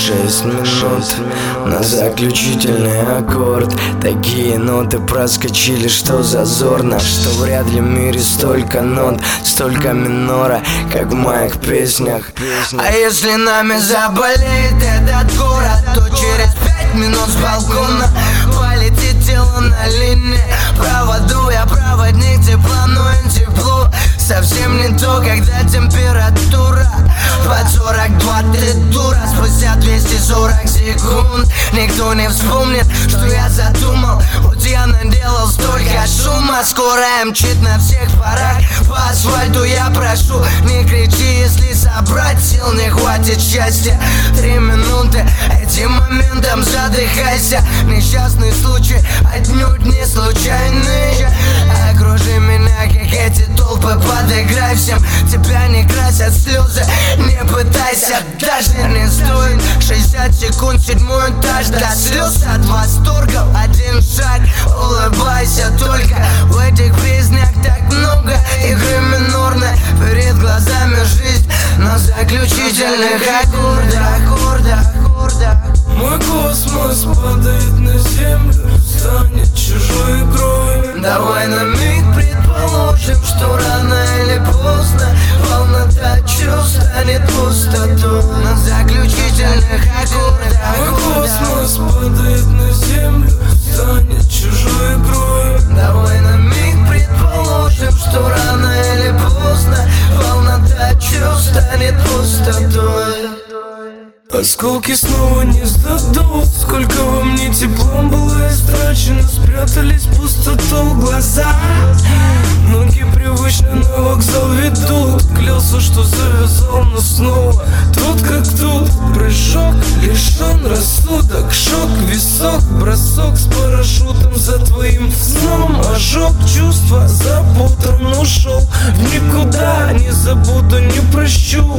6 минут на заключительный аккорд. Такие ноты проскочили, что зазорно, что вряд ли в мире столько нот, столько минора, как в моих песнях. А если нами заболеет этот город, то через 5 минут с балкона полетит тело на линии. Проводу я проводник тепла, но им тепло совсем не то, когда температура под 42, ты дура. Спустя 240 секунд никто не вспомнит, что я задумал. Вот я наделал столько шума. Скорая мчит на всех парах по асфальту, я прошу, не кричи, если собрать сил не хватит счастья. 3 минуты, этим моментом задыхайся. Несчастный случай отнюдь не случайный. Окружи меня, как эти толпы, подыграй всем. Тебя не красят слезы, не пытайся, даже не стоит. 60 секунд, 7-й этаж, до слез от восторга. Один шаг, улыбайся только. В этих песнях так много игры минорной. Перед глазами жизнь на заключительных аккордах. Мой космос падает на землю, станет чужой игрой. Давай на миг предположим, что рано или поздно полнота чувств станет пустотой на заключительных аккордах. Мой космос падает на землю, станет чужой игрой. Давай на миг предположим, что рано или поздно полнота чувств станет пустотой. Осколки снова не сдадут. Сколько во мне теплом было истрачено, спрятались в пустоту глаза. Ноги привычно на вокзал ведут. Клялся, что завязал, но снова тут как тут. Прыжок, лишен рассудок, шок, висок, бросок с парашютом за твоим сном. Ожог, чувства, запутан, ушел в никуда. Не забуду, не прощу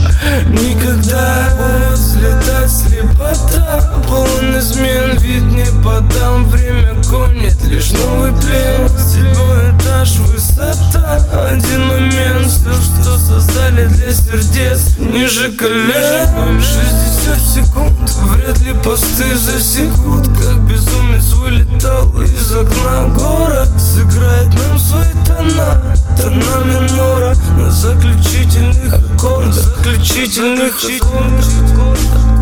никогда. Взлетать слепота, полон измен, вид не подам. Время гонит, лишь новый плен. 7-й этаж, высота, один момент. Все, что создали для сердец, ниже колен. 60 секунд, вряд ли посты засекут. Как безумец вылетал из окна. Город сыграет нам свои тона, тона минора на заключительных аккордах.